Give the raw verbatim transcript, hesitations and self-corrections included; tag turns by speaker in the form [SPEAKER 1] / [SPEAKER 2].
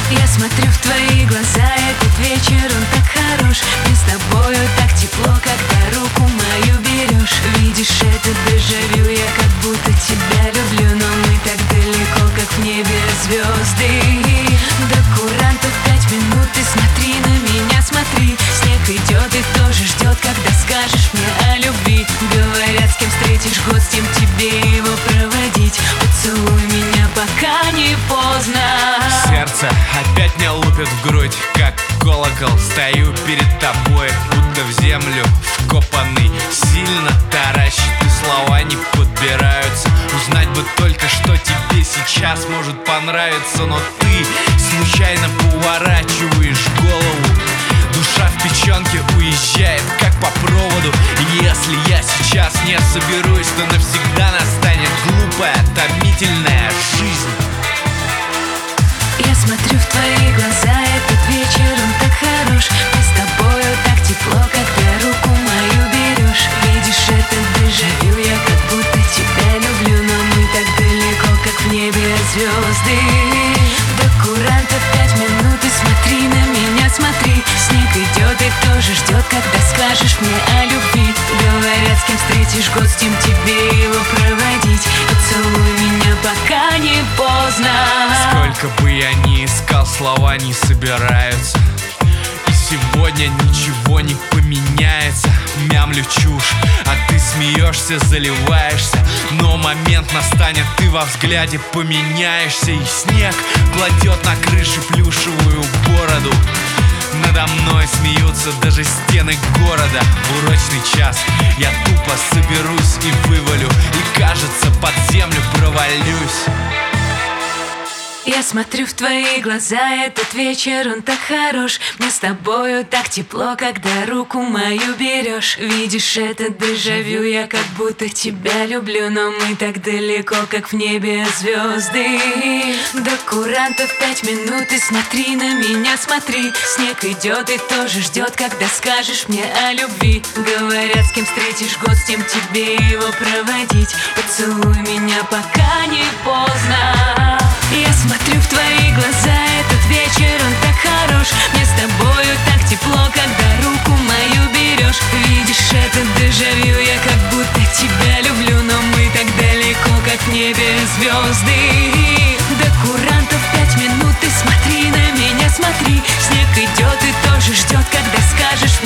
[SPEAKER 1] Я смотрю в твои глаза, этот вечер он так хорош. Мне с тобою так тепло, когда руку мою берешь. Видишь, это дежавю, я как будто тебя люблю. Но мы так далеко, как в небе звезды. До курантов пять минут, ты смотри на меня, смотри. Снег идет и тоже ждет, когда скажешь мне о любви. Говорят, с кем встретишь год, с тем тебе его проводить. Поцелуй меня, пока не поздно.
[SPEAKER 2] Сердце опять мне лупит в грудь, как колокол. Стою перед тобой, будто в землю вкопанный. Сильно таращит, и слова не подбираются. Узнать бы только, что тебе сейчас может понравиться. Но ты случайно поворачиваешь голову. Душа в печенке уезжает, как по проводу. Если я сейчас не соберусь, то навсегда настанет глупая, томительная жизнь.
[SPEAKER 1] Я смотрю в твои глаза, этот вечер он так хорош. Мне с тобою так тепло, когда руку мою берешь. Видишь, это дежавю, я как будто тебя люблю. Но мы так далеко, как в небе звезды. До курантов пять минут, и смотри на меня, смотри. Снег идет и тоже ждет, когда скажешь мне о любви. Говорят, с кем встретишь год, с тем тебе его проводить. Поцелуй меня, пока не поздно.
[SPEAKER 2] Сколько бы я ни искал, слова не собираются. И сегодня ничего не поменяется. Мямлю чушь, а ты смеешься, заливаешься. Но момент настанет, ты во взгляде поменяешься. И снег кладет на крыше плюшевую бороду. Надо мной смеются даже стены города. В урочный час я тупо соберусь и вывалю. И кажется, под землю провалюсь.
[SPEAKER 1] Я смотрю в твои глаза, этот вечер он так хорош. Мне с тобою так тепло, когда руку мою берешь. Видишь, это дежавю, я как будто тебя люблю. Но мы так далеко, как в небе звезды. До курантов пять минут, и смотри на меня, смотри. Снег идет и тоже ждет, когда скажешь мне о любви. Говорят, с кем встретишь год, с тем тебе его проводить. Поцелуй меня, пока не поздно. Я смотрю в твои глаза, этот вечер он так хорош. Мне с тобою так тепло, когда руку мою берешь. Видишь, это дежавю, я как будто тебя люблю. Но мы так далеко, как в небе звезды. До курантов пять минут, ты смотри на меня, смотри. Снег идет и тоже ждет, когда скажешь